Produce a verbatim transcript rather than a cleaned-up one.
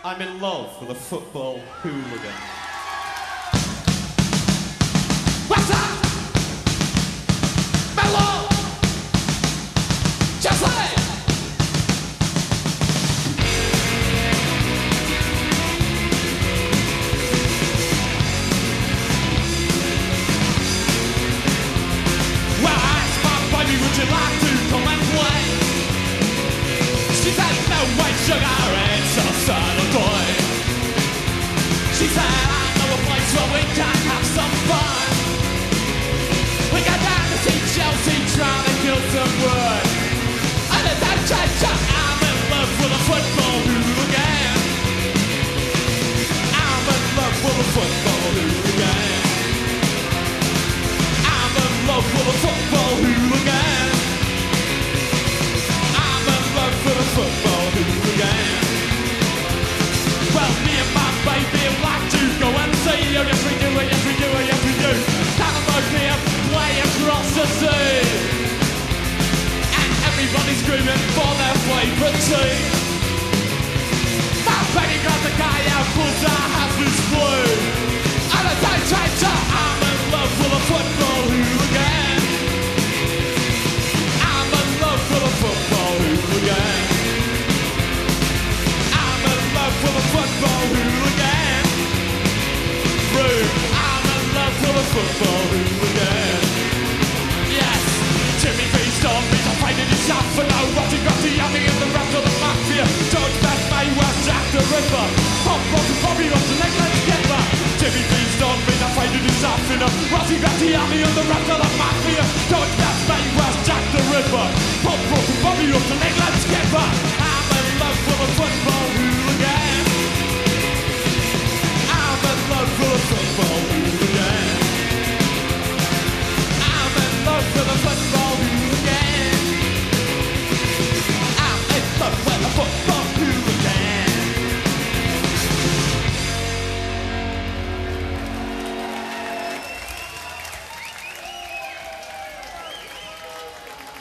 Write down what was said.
I'm in love with a football hooligan. What's up? Mellow! Just like well, I asked my baby, would you like to come and play? She said, no white sugar, it's a Saturday. She said, I know a place where we can have some fun. We go down to see Chelsea trying to kill some wood. And at that change, I'm in love with a football hooligan. I'm in love with a football hooligan. I'm in love with a football hooligan. I'm in love with a football hooligan. Well, me and my baby like to go and see. Oh yes we do, oh yes we do, oh yes we do. Down on the pier, play across the sea. And everybody's screaming for their favourite team. My baby got the guy out cause our house is blue. And a day changer, I'm in love with a football hooligan. I'm in love with a football hooligan. I'm in love with a football hooligan. Rude, I'm in love with a football hooligan. Yes, Jimmy B's on me, I'm finding his shot for now. Rotty, Rotty, Yummy and the rest of the mafia. George Best May, West Jack the Ripper. Pop, Rocky, Bobby, Rocky, leg, let's get back. Jimmy B's on me, I'm finding his shot for now. Rotty, Rotty, Yummy and the rest of the mafia. George Best May, West Jack the Ripper. Pop, Rocky, Bobby, Rocky, leg, let's get back.